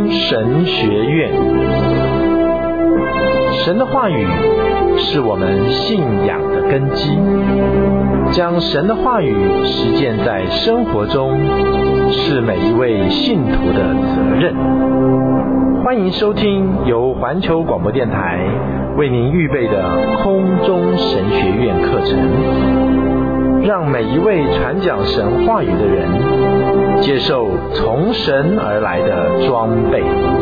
中神学院。神的话语是我们信仰的根基，将神的话语实践在生活中，是每一位信徒的责任。欢迎收听由环球广播电台为您预备的空中神学院课程，让每一位传讲神话语的人接受从神而来的装备。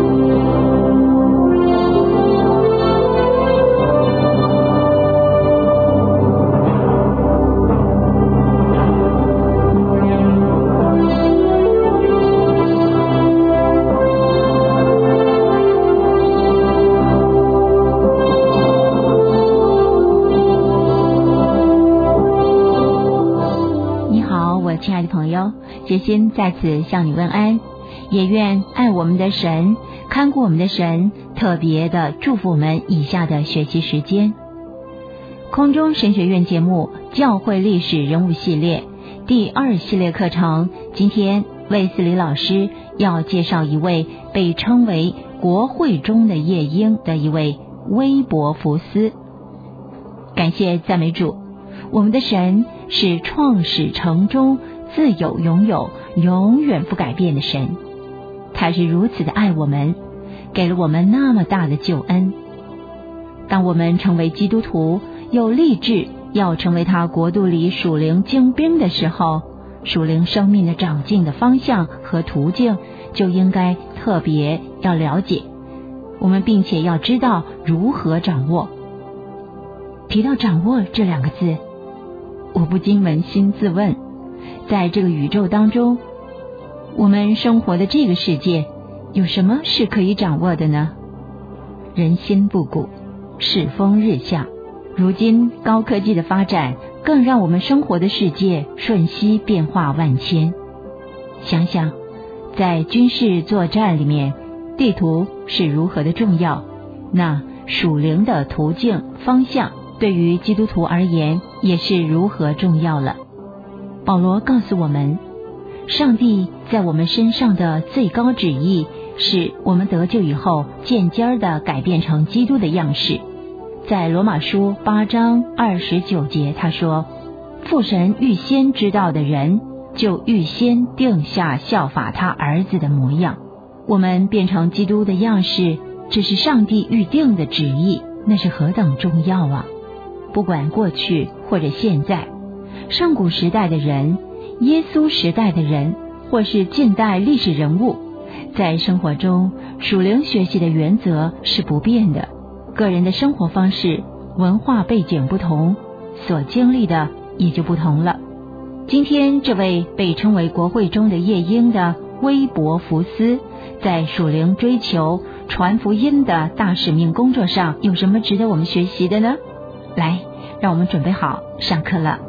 亲爱的朋友，决心在此向你问安，也愿爱我们的神、看顾我们的神特别的祝福我们以下的学习时间。空中神学院节目教会历史人物系列第2系列课程，今天卫斯理老师要介绍一位被称为国会中的夜莺的一位威伯福斯。感谢赞美主，我们的神是创始成终、自有永有、永远不改变的神。他是如此的爱我们，给了我们那么大的救恩。当我们成为基督徒，又立志要成为他国度里属灵精兵的时候，属灵生命的长进的方向和途径就应该特别要了解，我们并且要知道如何掌握。提到掌握这2个字，我不禁扪心自问，在这个宇宙当中，我们生活的这个世界有什么是可以掌握的呢？人心不古，世风日下，如今高科技的发展更让我们生活的世界瞬息变化万千。想想在军事作战里面，地图是如何的重要，那属灵的途径方向对于基督徒而言也是如何重要了。保罗告诉我们，上帝在我们身上的最高旨意是我们得救以后渐渐地改变成基督的样式。在罗马书8章29节他说，父神预先知道的人，就预先定下效法他儿子的模样。我们变成基督的样式，这是上帝预定的旨意，那是何等重要啊！不管过去或者现在，上古时代的人、耶稣时代的人，或是近代历史人物，在生活中属灵学习的原则是不变的。个人的生活方式、文化背景不同，所经历的也就不同了。今天这位被称为国会中的夜莺的威伯福斯，在属灵追求、传福音的大使命工作上有什么值得我们学习的呢？来，让我们准备好上课了。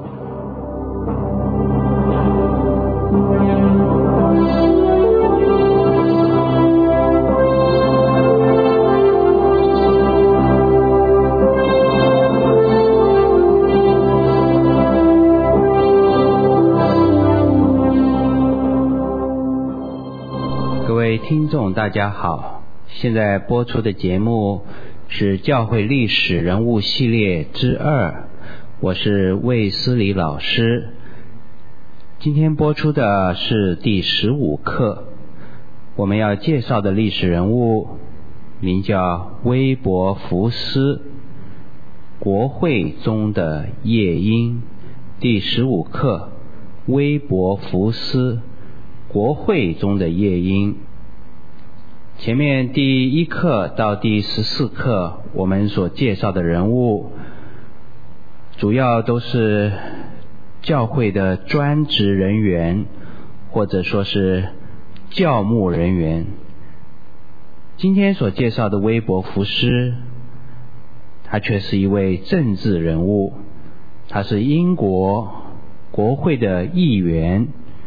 各位听众大家好，现在播出的节目是教会历史人物系列之2，我是卫斯理老师。今天播出的是第15课，我们要介绍的历史人物名叫威伯福斯，国会中的夜莺。第15课，威伯福斯，国会中的夜莺。前面第1课到第14课我们所介绍的人物，主要都是教会的专职人员，或者说是教牧人员。今天所介绍的威伯福斯，他却是一位政治人物，他是英国国会的议员，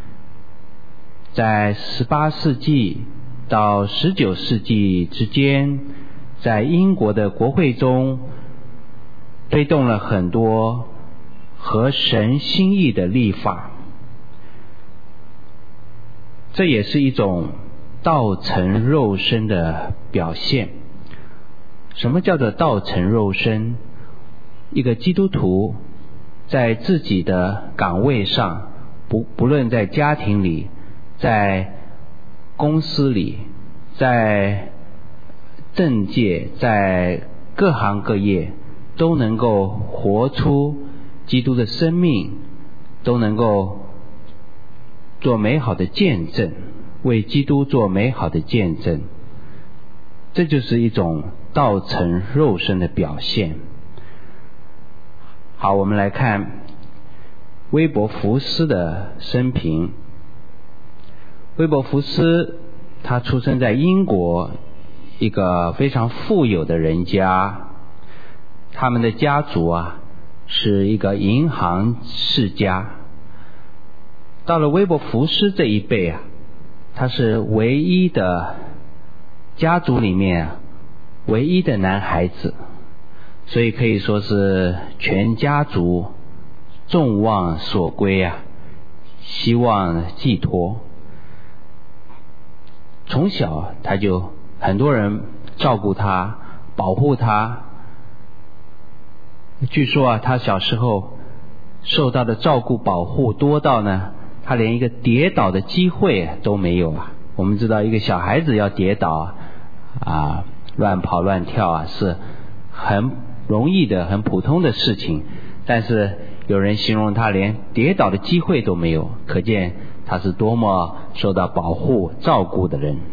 在18世纪到19世纪之间，在英国的国会中推动了很多合神心意的立法，这也是一种道成肉身的表现。什么叫做道成肉身？一个基督徒在自己的岗位上，不论在家庭里，在公司里，在政界，在各行各业，都能够活出基督的生命，都能够做美好的见证，为基督做美好的见证。这就是一种道成肉身的表现。好，我们来看威伯福斯的生平。威伯福斯他出生在英国一个非常富有的人家，他们的家族是一个银行世家。到了威伯福斯这一辈他是唯一的家族里面唯一的男孩子，所以可以说是全家族众望所归希望寄托。从小他就很多人照顾他，保护他。据说他小时候受到的照顾保护多到呢，他连一个跌倒的机会都没有我们知道一个小孩子要跌倒乱跑乱跳是很容易的很普通的事情，但是有人形容他连跌倒的机会都没有，可见他是多么受到保护照顾的人。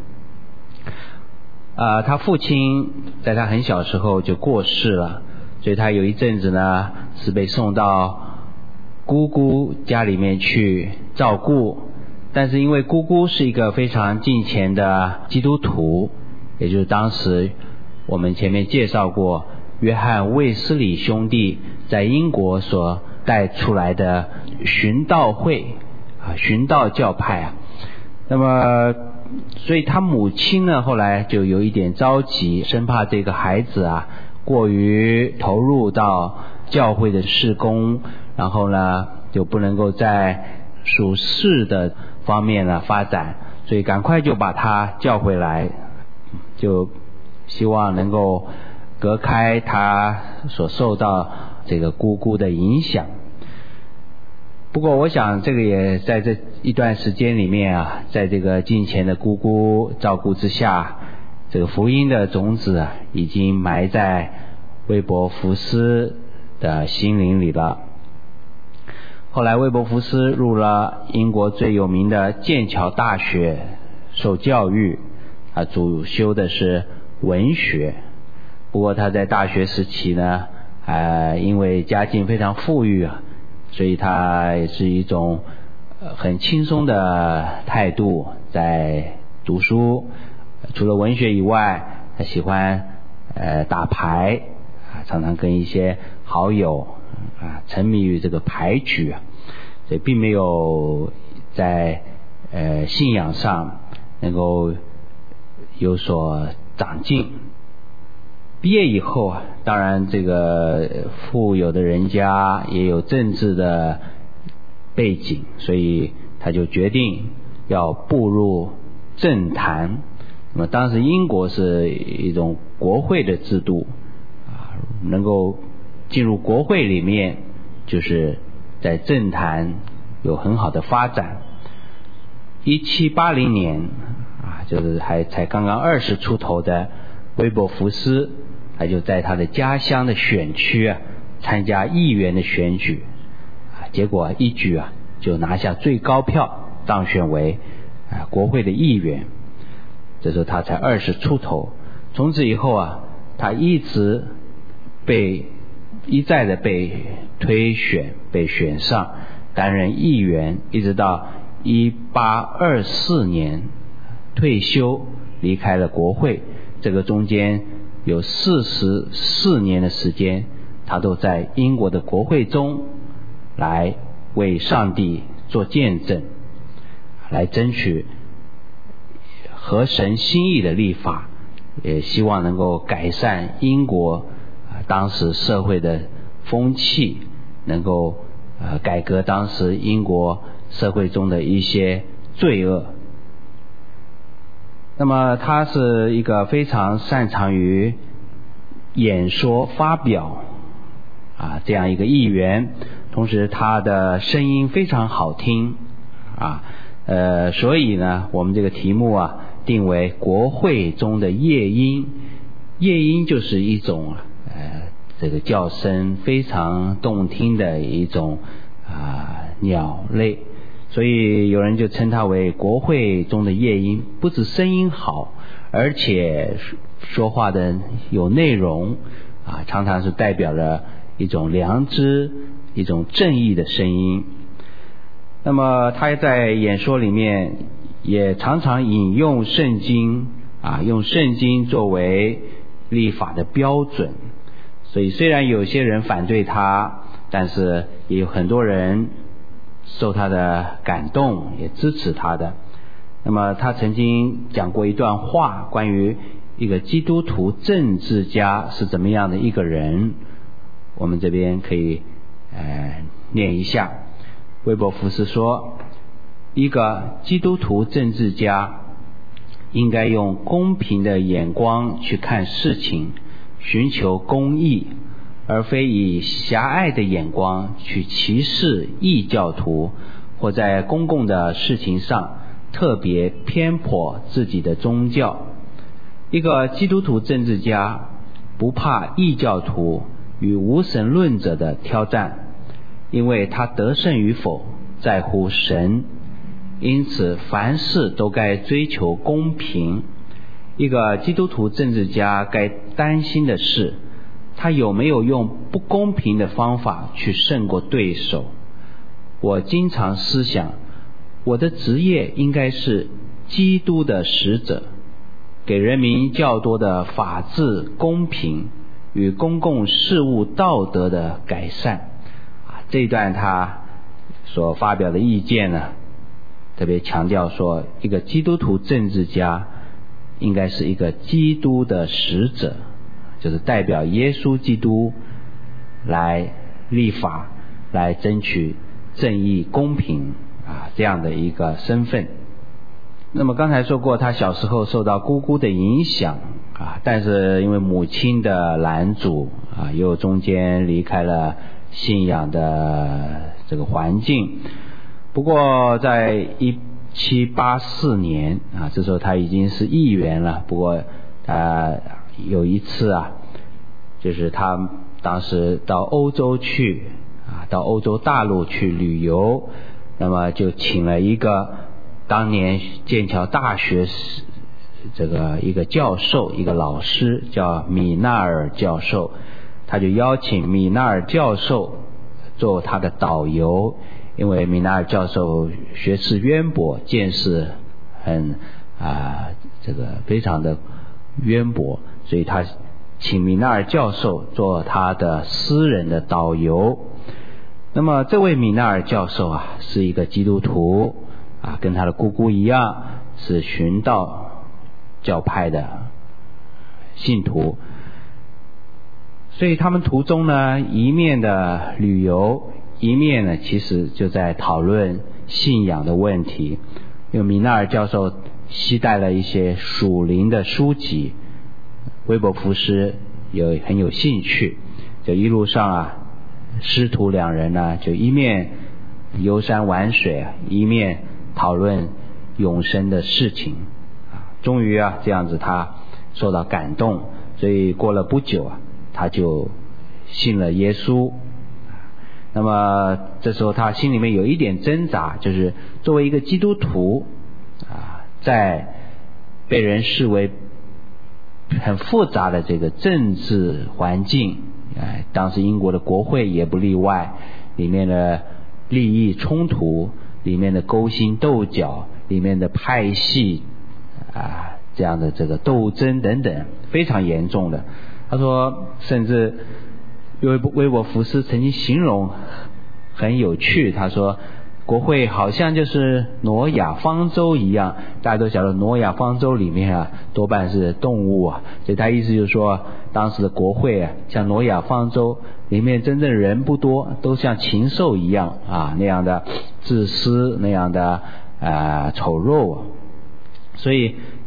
他父亲在他很小时候就过世了，所以他有一阵子呢是被送到姑姑家里面去照顾，但是因为姑姑是一个非常敬虔的基督徒，也就是当时我们前面介绍过约翰卫斯理兄弟在英国所带出来的寻道会寻道教派那么所以他母亲呢后来就有一点着急，生怕这个孩子过于投入到教会的事工，然后呢就不能够在属世的方面呢发展，所以赶快就把他叫回来，就希望能够隔开他所受到这个姑姑的影响。不过我想这个也在这一段时间里面在这个敬虔的姑姑照顾之下，这个福音的种子已经埋在威伯福斯的心灵里了。后来威伯福斯入了英国最有名的剑桥大学受教育，他主修的是文学。不过他在大学时期呢因为家境非常富裕所以他也是一种很轻松的态度在读书。除了文学以外，他喜欢打牌常常跟一些好友沉迷于这个牌局所以并没有在信仰上能够有所长进。毕业以后当然这个富有的人家也有政治的背景，所以他就决定要步入政坛。那么当时英国是一种国会的制度能够进入国会里面就是在政坛有很好的发展。1780年就是才刚刚20出头的威伯福斯，他就在他的家乡的选区参加议员的选举结果一举就拿下最高票，当选为国会的议员。这时候他才20出头，从此以后他一再的被推选，被选上担任议员，一直到1824年退休离开了国会。这个中间有44年的时间，他都在英国的国会中来为上帝做见证，来争取合神心意的立法，也希望能够改善英国当时社会的风气，能够改革当时英国社会中的一些罪恶。 那么他是一个非常擅长于演说发表这样一个议员，同时他的声音非常好听所以呢我们这个题目定为国会中的夜莺。夜莺就是一种这个叫声非常动听的一种鸟类，所以有人就称它为国会中的夜莺。不止声音好，而且说话的有内容常常是代表了一种良知、一种正义的声音。那么他在演说里面也常常引用圣经用圣经作为立法的标准，所以虽然有些人反对他，但是也有很多人受他的感动，也支持他的。那么他曾经讲过一段话，关于一个基督徒政治家是怎么样的一个人，我们这边可以念一下。威伯福斯说，一个基督徒政治家应该用公平的眼光去看事情，寻求公义，而非以狭隘的眼光去歧视异教徒，或在公共的事情上特别偏颇自己的宗教。一个基督徒政治家不怕异教徒与无神论者的挑战，因为他得胜与否在乎神，因此凡事都该追求公平。一个基督徒政治家该担心的是，他有没有用不公平的方法去胜过对手。我经常思想，我的职业应该是基督的使者，给人民较多的法治、公平与公共事务道德的改善。这一段他所发表的意见呢，特别强调说，一个基督徒政治家应该是一个基督的使者，就是代表耶稣基督来立法，来争取正义公平这样的一个身份。那么刚才说过，他小时候受到姑姑的影响但是因为母亲的拦阻又中间离开了信仰的这个环境。不过在1784年这时候他已经是议员了。不过有一次就是他当时到欧洲去到欧洲大陆去旅游，那么就请了一个当年剑桥大学这个一个教授，一个老师叫米纳尔教授，他就邀请米纳尔教授做他的导游。因为米纳尔教授学识渊博，见识很这个非常的渊博，所以他请米纳尔教授做他的私人的导游。那么这位米纳尔教授是一个基督徒跟他的姑姑一样，是寻道教派的信徒。所以他们途中呢，一面的旅游，一面呢其实就在讨论信仰的问题。因为米纳尔教授携带了一些属灵的书籍，威伯福斯很有兴趣，就一路上师徒两人呢就一面游山玩水，一面讨论永生的事情。终于这样子他受到感动，所以过了不久他就信了耶稣。那么这时候他心里面有一点挣扎，就是作为一个基督徒在被人视为很复杂的这个政治环境，当时英国的国会也不例外，里面的利益冲突，里面的勾心斗角，里面的派系这样的这个斗争等等，非常严重的。他说甚至威伯福斯曾经形容很有趣，他说国会好像就是挪亚方舟一样。大家都晓得挪亚方舟里面多半是动物所以他意思就是说，当时的国会像挪亚方舟，里面真正人不多，都像禽兽一样那样的自私，那样的丑陋。所以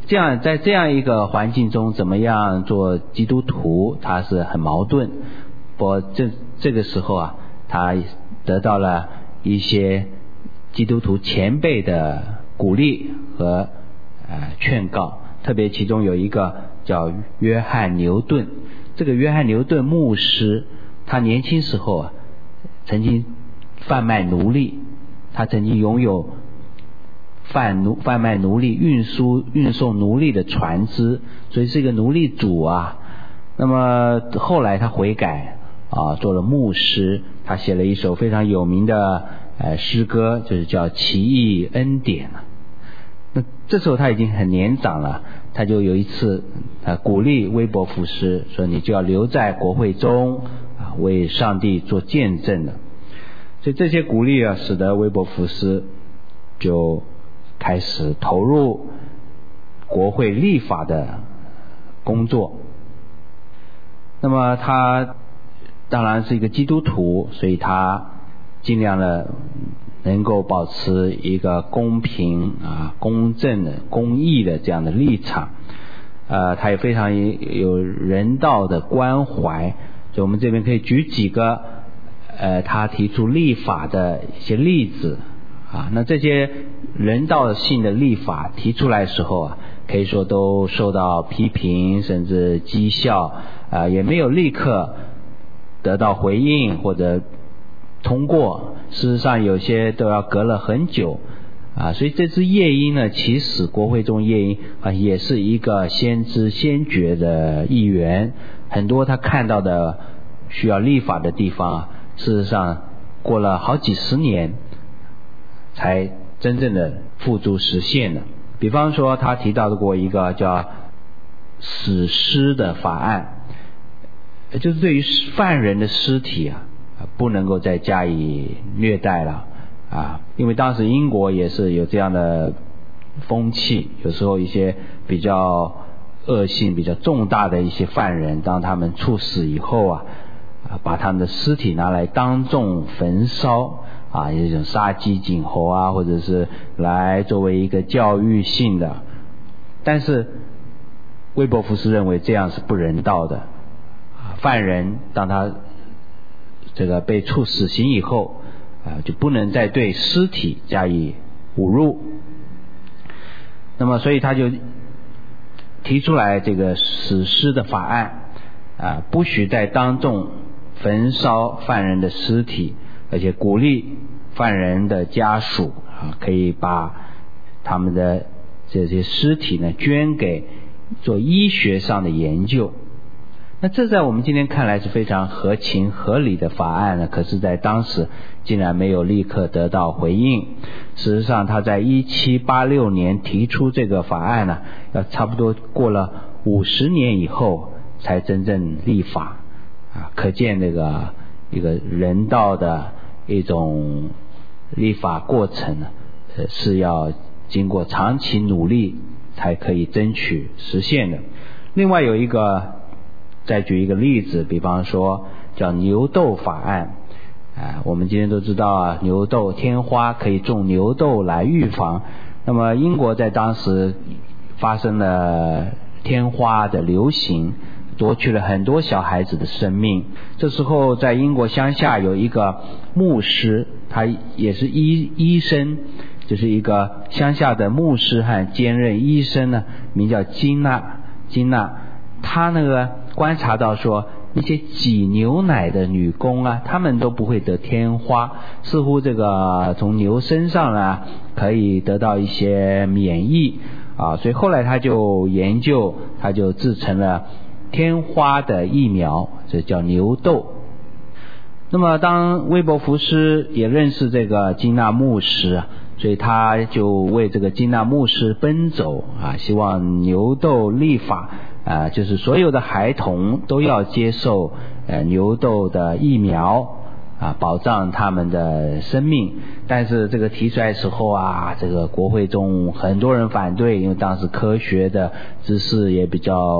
在这样一个环境中，怎么样做基督徒，他是很矛盾。不过这个时候啊，他得到了一些基督徒前辈的鼓励和劝告，特别其中有一个叫约翰牛顿。这个约翰牛顿牧师，他年轻时候啊，曾经贩卖奴隶，他曾经拥有贩卖奴隶、运送奴隶的船只，所以是一个奴隶主啊。那么后来他悔改做了牧师，他写了一首非常有名的诗歌，就是叫《奇异恩典》。那这时候他已经很年长了，他就有一次鼓励威伯福斯说，你就要留在国会中为上帝做见证的。所以这些鼓励使得威伯福斯就开始投入国会立法的工作。那么他当然是一个基督徒，所以他尽量的能够保持一个公平公正的、公义的这样的立场。他也非常有人道的关怀。所以我们这边可以举几个他提出立法的一些例子那这些人道性的立法提出来的时候可以说都受到批评，甚至讥笑也没有立刻得到回应或者通过。事实上有些都要隔了很久所以这支夜莺呢，其实国会中夜莺也是一个先知先觉的一员。很多他看到的需要立法的地方事实上过了好几十年才真正的付诸实现的。比方说他提到过一个叫死尸的法案，就是对于犯人的尸体不能够再加以虐待了因为当时英国也是有这样的风气，有时候一些比较恶性比较重大的一些犯人，当他们处死以后把他们的尸体拿来当众焚烧有一种杀鸡儆猴或者是来作为一个教育性的。但是威伯福斯认为这样是不人道的。犯人当他这个被处死刑以后就不能再对尸体加以侮辱。那么所以他就提出来这个死尸的法案不许再当众焚烧犯人的尸体，而且鼓励犯人的家属可以把他们的这些尸体呢捐给做医学上的研究。那这在我们今天看来是非常合情合理的法案呢，可是在当时竟然没有立刻得到回应。事实上他在1786年提出这个法案呢，要差不多过了50年以后才真正立法可见这个一个人道的一种立法过程呢是要经过长期努力才可以争取实现的。另外有一个，再举一个例子，比方说叫牛痘法案我们今天都知道牛痘天花可以种牛痘来预防。那么英国在当时发生了天花的流行，夺去了很多小孩子的生命。这时候在英国乡下有一个牧师，他也是医生，就是一个乡下的牧师和兼任医生呢，名叫金纳。他那个观察到说那些挤牛奶的女工她们都不会得天花，似乎这个从牛身上可以得到一些免疫所以后来他就研究，他就制成了天花的疫苗，这叫牛痘。那么当威伯福斯也认识这个金纳牧师所以他就为这个金纳牧师奔走希望牛痘立法就是所有的孩童都要接受牛痘的疫苗保障他们的生命。但是这个提出来的时候这个国会中很多人反对，因为当时科学的知识也比较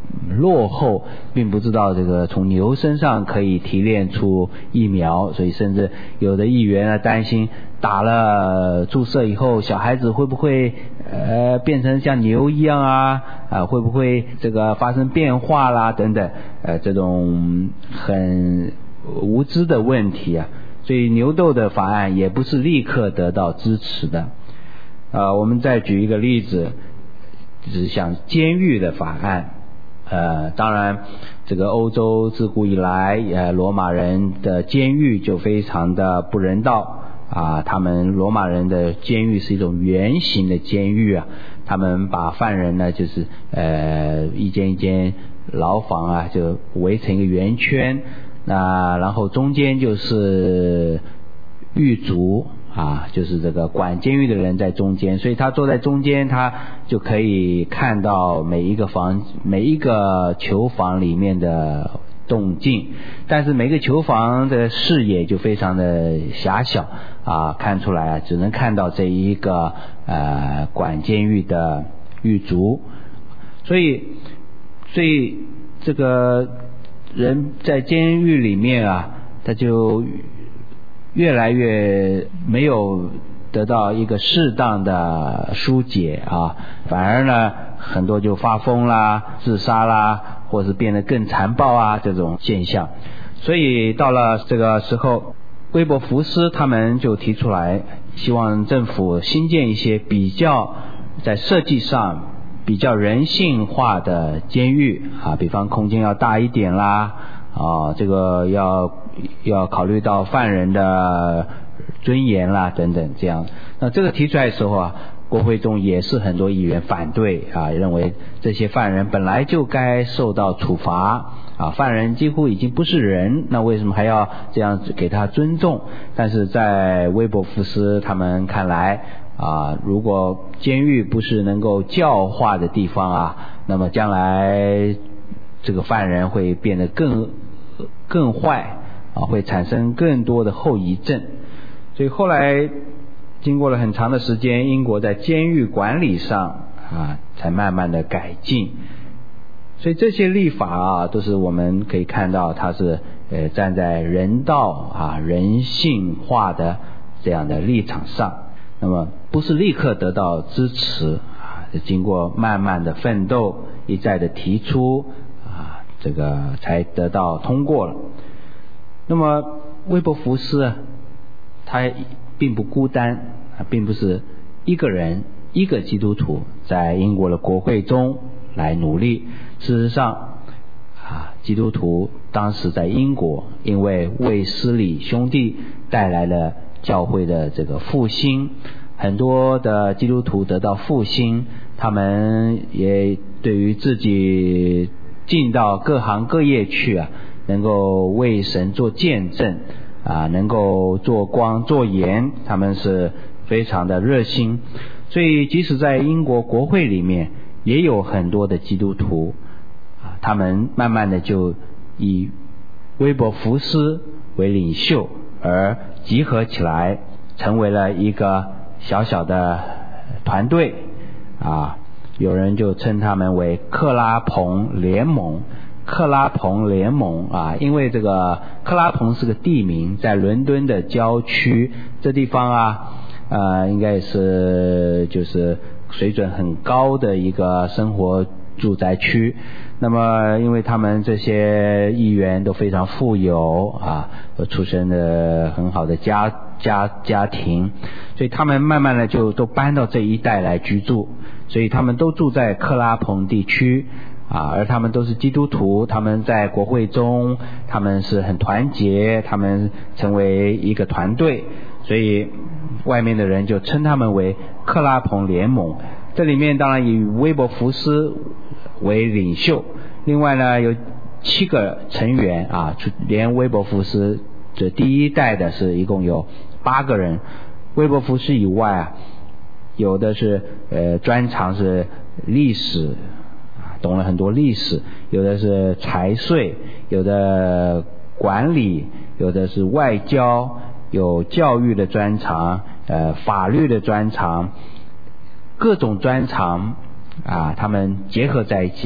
落后，并不知道这个从牛身上可以提炼出疫苗，所以甚至有的议员担心打了注射以后小孩子会不会变成像牛一样啊，会不会这个发生变化啦等等，这种很无知的问题啊，所以牛痘的法案也不是立刻得到支持的。我们再举一个例子，就是像监狱的法案。当然这个欧洲自古以来罗马人的监狱就非常的不人道啊，他们罗马人的监狱是一种圆形的监狱啊，他们把犯人呢就是一间一间牢房啊就围成一个圆圈，那然后中间就是狱卒啊，就是这个管监狱的人在中间，所以他坐在中间，他就可以看到每一个囚房里面的动静，但是每个囚房的视野就非常的狭小啊，看出来只能看到这一个管监狱的狱卒，所以这个人在监狱里面啊，他就越来越没有得到一个适当的疏解啊，反而呢很多就发疯啦、自杀啦，或是变得更残暴啊这种现象。所以到了这个时候，威伯福斯他们就提出来，希望政府新建一些比较在设计上比较人性化的监狱啊，比方空间要大一点啦这个要考虑到犯人的尊严啦等等这样。那这个提出来的时候啊，国会中也是很多议员反对啊，认为这些犯人本来就该受到处罚啊，犯人几乎已经不是人，那为什么还要这样给他尊重？但是在威伯福斯他们看来如果监狱不是能够教化的地方啊，那么将来这个犯人会变得更坏会产生更多的后遗症。所以后来经过了很长的时间，英国在监狱管理上才慢慢的改进。所以这些立法都是我们可以看到它是站在人道人性化的这样的立场上，那么不是立刻得到支持经过慢慢的奋斗，一再的提出这个才得到通过了。那么威伯福斯他并不孤单，并不是一个人一个基督徒在英国的国会中来努力。事实上基督徒当时在英国因为卫斯理兄弟带来了教会的这个复兴，很多的基督徒得到复兴，他们也对于自己进到各行各业去能够为神做见证能够做光做盐，他们是非常的热心。所以即使在英国国会里面也有很多的基督徒他们慢慢的就以威伯福斯为领袖而集合起来，成为了一个小小的团队有人就称他们为克拉蓬联盟。克拉蓬联盟因为这个克拉蓬是个地名，在伦敦的郊区，这地方应该是就是水准很高的一个生活住宅区。那么因为他们这些议员都非常富有出身的很好的家庭，所以他们慢慢的就都搬到这一带来居住，所以他们都住在克拉蓬地区而他们都是基督徒，他们在国会中他们是很团结，他们成为一个团队，所以外面的人就称他们为克拉蓬联盟。这里面当然以威伯福斯为领袖，另外呢有7个成员连威伯福斯这第一代的是一共有8个人。威伯福斯以外有的是专长是历史懂了很多历史，有的是财税，有的管理，有的是外交，有教育的专长法律的专长，各种专长他们结合在一起，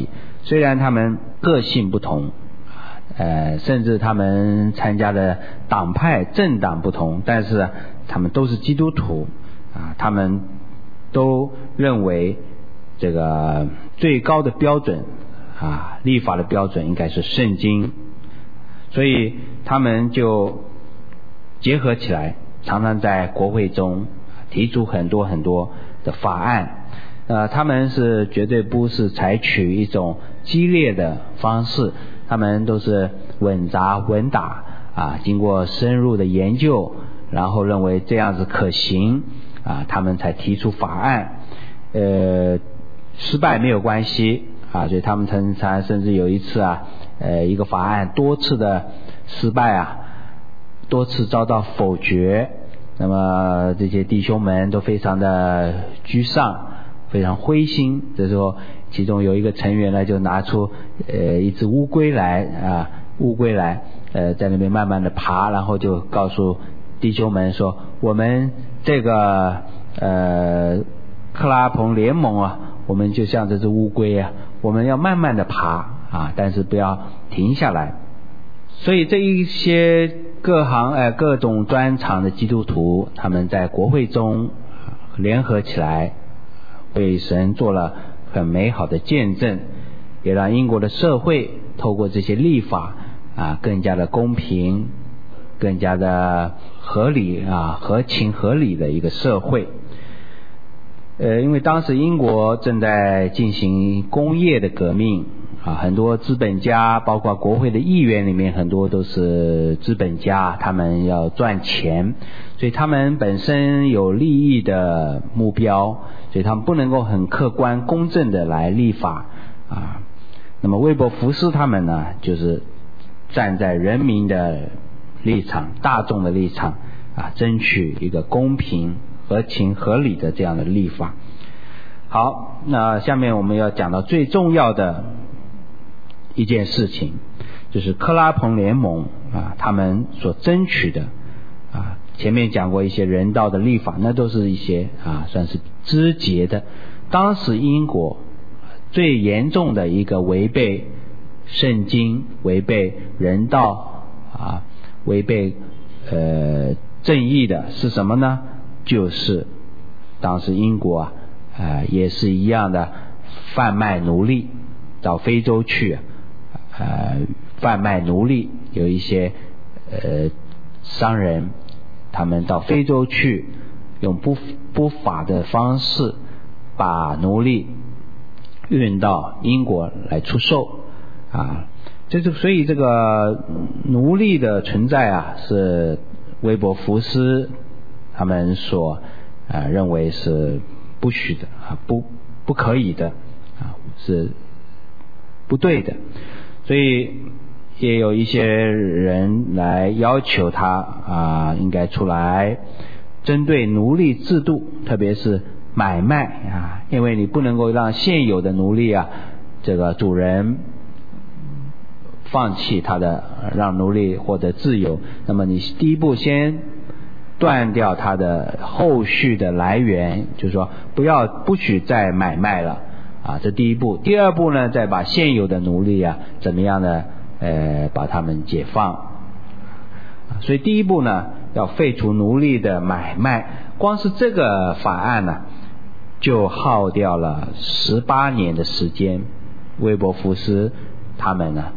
虽然他们个性不同，甚至他们参加的党派政党不同，但是他们都是基督徒他们都认为这个最高的标准立法的标准应该是圣经，所以他们就结合起来，常常在国会中提出很多很多的法案。他们是绝对不是采取一种激烈的方式，他们都是稳扎稳打经过深入的研究，然后认为这样子可行他们才提出法案。失败没有关系所以他们甚至有一次一个法案多次的失败多次遭到否决，那么这些弟兄们都非常的沮丧，非常灰心。这时候其中有一个成员呢，就拿出一只乌龟来在那边慢慢的爬，然后就告诉弟兄们说，我们这个克拉彭联盟我们就像这只乌龟我们要慢慢的爬但是不要停下来。所以这一些各种专长的基督徒，他们在国会中联合起来，为神做了很美好的见证，也让英国的社会透过这些立法更加的公平，更加的合理合情合理的一个社会。因为当时英国正在进行工业的革命很多资本家，包括国会的议员里面很多都是资本家，他们要赚钱，所以他们本身有利益的目标，所以他们不能够很客观公正的来立法那么威伯福斯他们呢，就是站在人民的立场，大众的立场争取一个公平合情合理的这样的立法。好，那下面我们要讲到最重要的一件事情，就是克拉彭联盟他们所争取的前面讲过一些人道的立法，那都是一些算是枝节的。当时英国最严重的一个违背圣经、违背人道违背正义的是什么呢？就是当时英国也是一样的贩卖奴隶，到非洲去贩卖奴隶。有一些商人，他们到非洲去，用不法的方式把奴隶运到英国来出售所以这个奴隶的存在是威伯福斯他们所认为是不许的不可以的是不对的。所以也有一些人来要求他应该出来针对奴隶制度，特别是买卖因为你不能够让现有的奴隶这个主人放弃他的，让奴隶获得自由，那么你第一步先断掉他的后续的来源，就是说不许再买卖了这第一步。第二步呢，再把现有的奴隶怎么样呢把他们解放。所以第一步呢，要废除奴隶的买卖，光是这个法案呢就耗掉了18年的时间。威伯福斯他们呢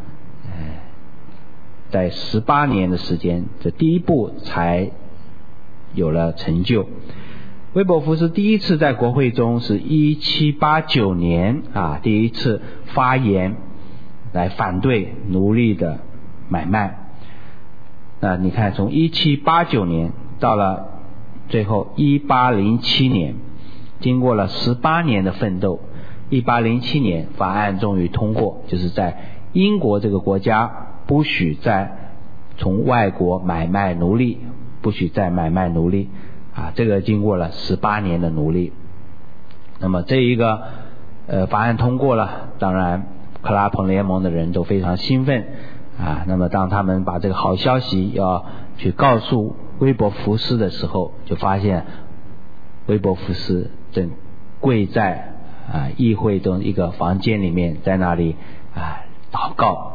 在18年的时间，这第一步才有了成就。威伯福斯第一次在国会中是1789年第一次发言来反对奴隶的买卖。那你看，从1789年到了最后1807年，经过了18年的奋斗，1807年法案终于通过，就是在英国这个国家不许再从外国买卖奴隶，不许再买卖奴隶这个经过了18年的努力。那么这一个法案通过了，当然克拉彭联盟的人都非常兴奋那么当他们把这个好消息要去告诉威伯福斯的时候，就发现威伯福斯正跪在议会中一个房间里面，在那里祷告，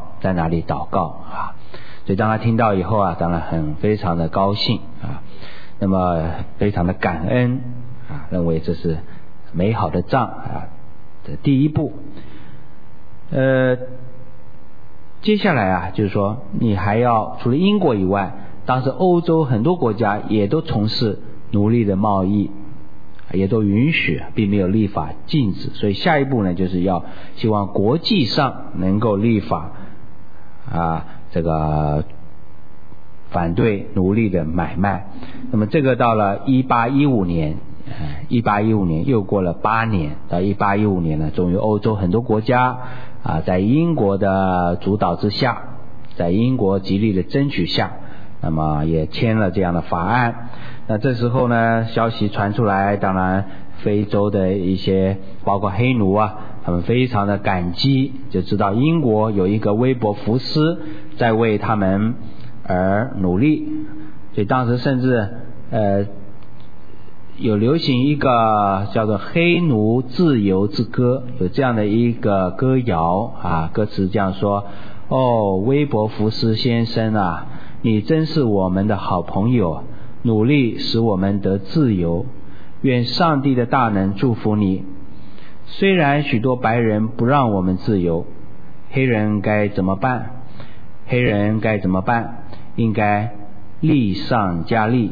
所以当他听到以后当然非常的高兴那么非常的感恩认为这是美好的仗的第一步。接下来就是说，你还要除了英国以外，当时欧洲很多国家也都从事奴隶的贸易，也都允许，并没有立法禁止。所以下一步呢，就是要希望国际上能够立法这个反对奴隶的买卖。那么这个到了1815年又过了8年，到1815年呢，终于欧洲很多国家在英国的主导之下，在英国极力的争取下，那么也签了这样的法案。那这时候呢，消息传出来，当然非洲的一些包括黑奴他们非常的感激，就知道英国有一个威伯福斯在为他们而努力。所以当时甚至有流行一个叫做黑奴自由之歌，有这样的一个歌谣歌词这样说：威伯福斯先生你真是我们的好朋友，努力使我们得自由，愿上帝的大能祝福你。虽然许多白人不让我们自由，黑人该怎么办？应该力上加力，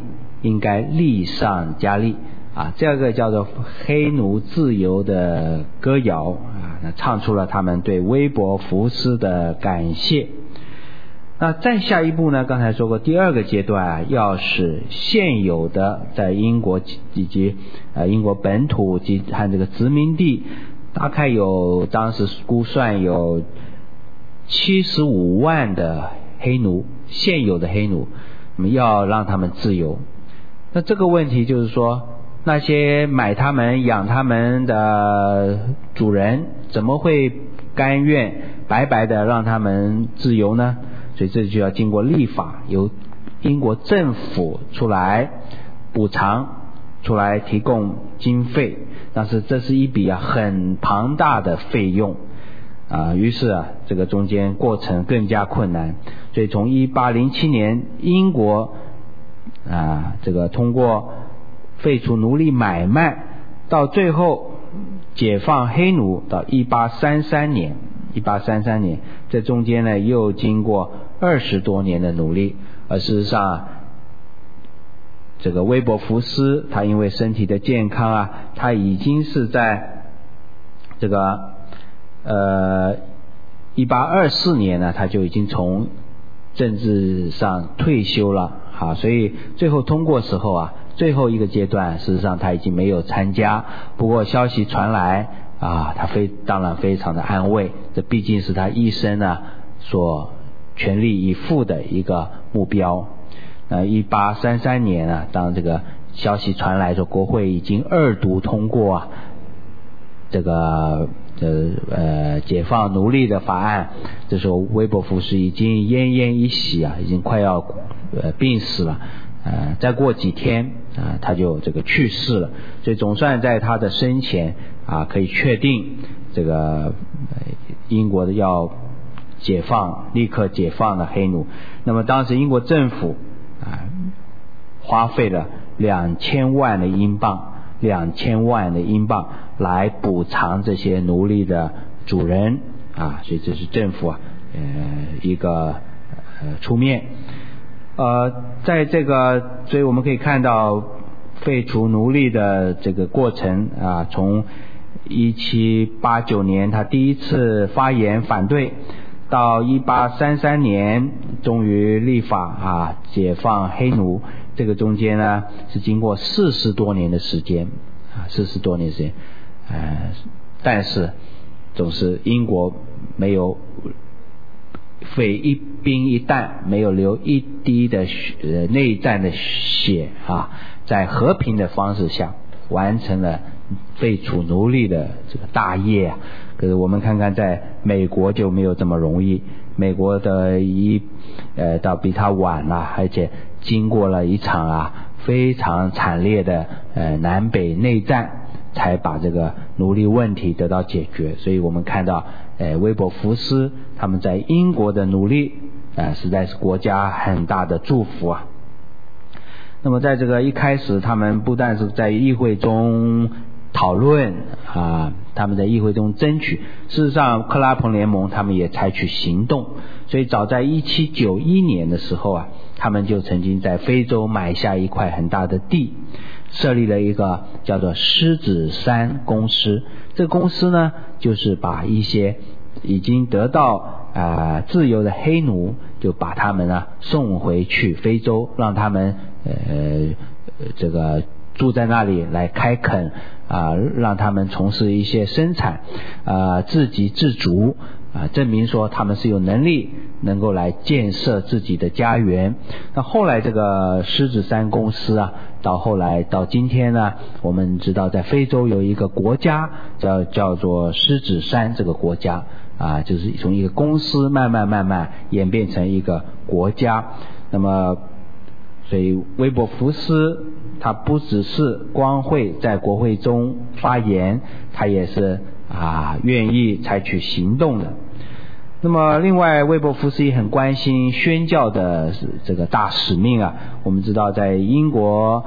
这个叫做黑奴自由的歌谣那唱出了他们对威伯福斯的感谢。那再下一步呢，刚才说过第二个阶段要使现有的在英国以及英国本土及和这个殖民地，大概有当时估算有75万的黑奴，现有的黑奴，那么要让他们自由。那这个问题就是说，那些买他们养他们的主人怎么会甘愿白白的让他们自由呢？所以这就要经过立法，由英国政府出来补偿，出来提供经费，但是这是一笔很庞大的费用于是这个中间过程更加困难。所以从1807年英国这个通过废除奴隶买卖，到最后解放黑奴，到1833年，这中间呢又经过20多年的努力。而事实上这个威伯福斯他因为身体的健康他已经是在这个1824年呢，他就已经从政治上退休了所以最后通过时候最后一个阶段事实上他已经没有参加。不过消息传来他当然非常的安慰，这毕竟是他一生所全力以赴的一个目标。1833年当这个消息传来说国会已经2读通过这个解放奴隶的法案，这时候威伯福斯已经奄奄一息已经快要病死了。再过几天他就这个去世了。所以总算在他的生前可以确定这个英国的要立刻解放了黑奴。那么当时英国政府花费了2000万的英镑来补偿这些奴隶的主人所以这是政府一个出面。在这个所以我们可以看到废除奴隶的这个过程从1789年他第一次发言反对，到1833年终于立法解放黑奴，这个中间呢是经过40多年的时间但是总是英国没有费一兵一弹，没有流一滴的内战的血在和平的方式下完成了废除奴隶的这个大业可是我们看看在美国就没有这么容易，美国的倒比他晚了，而且经过了一场非常惨烈的南北内战， 才把这个奴隶问题得到解决。所以我们看到威伯福斯他们在英国的努力实在是国家很大的祝福啊。那么在这个一开始，他们不但是在议会中讨论他们在议会中争取，事实上克拉彭联盟他们也采取行动。所以早在1791年的时候他们就曾经在非洲买下一块很大的地，设立了一个叫做狮子山公司。这个公司呢，就是把一些已经得到自由的黑奴，就把他们呢送回去非洲，让他们这个住在那里来开垦让他们从事一些生产自给自足证明说他们是有能力能够来建设自己的家园。那后来这个狮子山公司到后来到今天呢，我们知道在非洲有一个国家叫做狮子山这个国家就是从一个公司慢慢演变成一个国家。那么所以威伯福斯他不只是光会在国会中发言，他也是愿意采取行动的。那么另外威伯福斯也很关心宣教的这个大使命我们知道在英国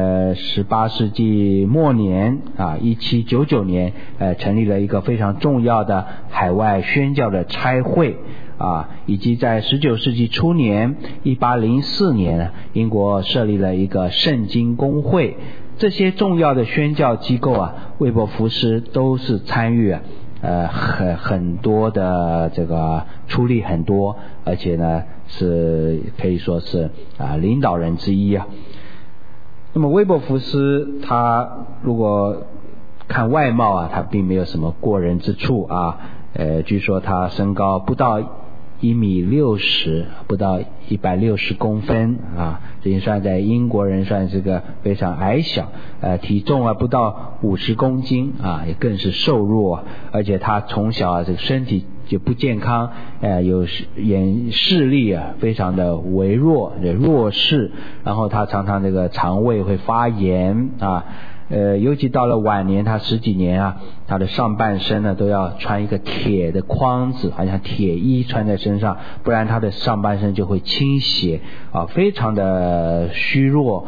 18世纪末年1799年成立了一个非常重要的海外宣教的差会以及在19世纪初年1804年英国设立了一个圣经公会。这些重要的宣教机构威伯福斯都是参与很多的这个出力很多，而且呢是可以说是领导人之一那么威伯福斯他如果看外貌他并没有什么过人之处据说他身高不到1.60米，不到160公分这也算在英国人算是个非常矮小体重不到50公斤也更是瘦弱而且他从小这个身体就不健康有眼视力非常的微弱弱视，然后他常常这个肠胃会发炎尤其到了晚年他10几年他的上半身呢都要穿一个铁的框子，好像铁衣穿在身上，不然他的上半身就会倾斜非常的虚弱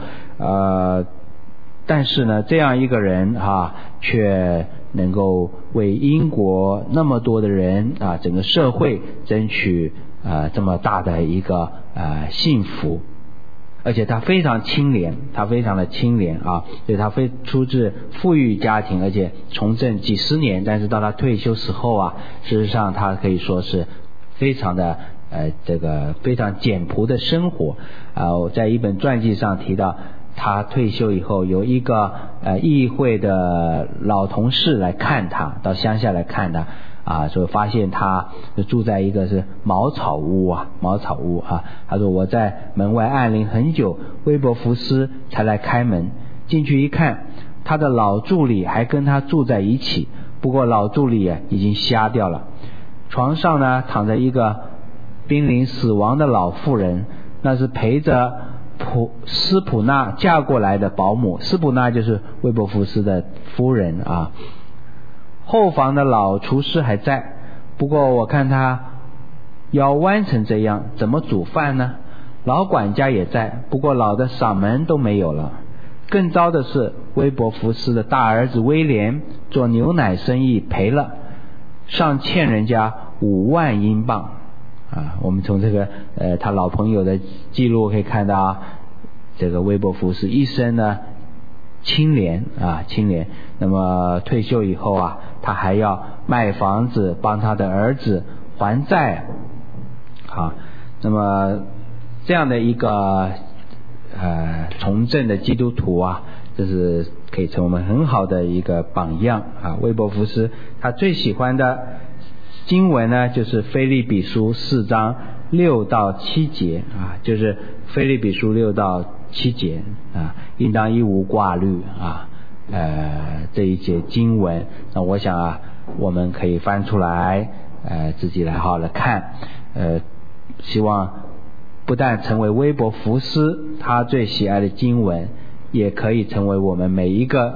但是呢这样一个人却能够为英国那么多的人整个社会争取这么大的一个幸福。而且他非常清廉，他非常的清廉所以他出自富裕家庭，而且从政几十年，但是到他退休时候事实上他可以说是非常的这个非常简朴的生活我在一本传记上提到他退休以后有一个议会的老同事来看他，到乡下来看他所以发现他住在一个是茅草屋他说我在门外按铃很久，威伯福斯才来开门，进去一看他的老助理还跟他住在一起，不过老助理已经瞎掉了。床上呢躺着一个濒临死亡的老妇人，那是陪着斯普纳嫁过来的保姆，斯普纳就是威伯福斯的夫人后房的老厨师还在，不过我看他腰弯成这样，怎么煮饭呢？老管家也在，不过老的嗓门都没有了。更糟的是，威伯福斯的大儿子威廉做牛奶生意赔了，尚欠人家5万英镑我们从这个他老朋友的记录可以看到这个威伯福斯一生呢清廉清廉。那么退休以后他还要卖房子帮他的儿子还债那么这样的一个从政的基督徒这是可以成为我们很好的一个榜样威伯福斯他最喜欢的经文呢就是腓立比书4章6到7节就是腓立比书6到7节应当一无挂虑这一节经文。那我想我们可以翻出来自己来好好的看希望不但成为威伯福斯他最喜爱的经文，也可以成为我们每一个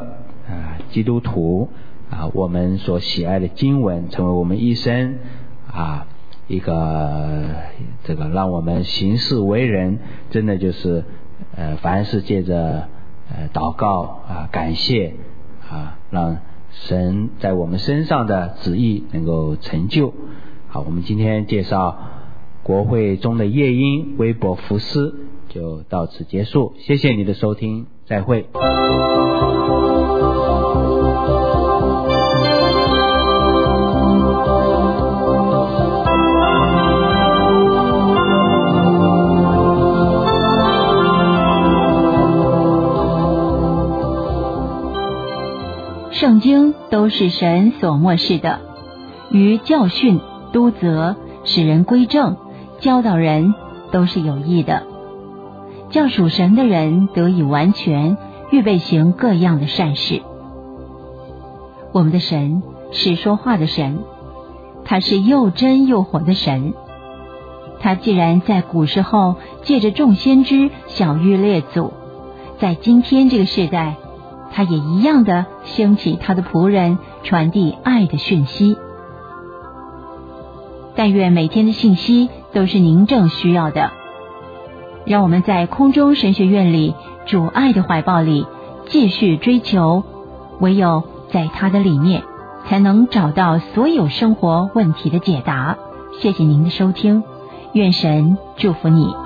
基督徒我们所喜爱的经文，成为我们一生一个这个让我们行事为人，真的就是凡是借着祷告感谢让神在我们身上的旨意能够成就。好，我们今天介绍国会中的夜莺微伯福斯就到此结束，谢谢你的收听，再会。 圣经都是神所默示的，于教训、督责、使人归正、教导人都是有益的，叫属神的人得以完全，预备行各样的善事。我们的神是说话的神，他是又真又活的神。他既然在古时候借着众先知晓谕列祖，在今天这个世代他也一样的兴起他的仆人，传递爱的讯息。但愿每天的信息都是您正需要的，让我们在空中神学院里主爱的怀抱里继续追求，唯有在他的里面才能找到所有生活问题的解答。谢谢您的收听，愿神祝福你。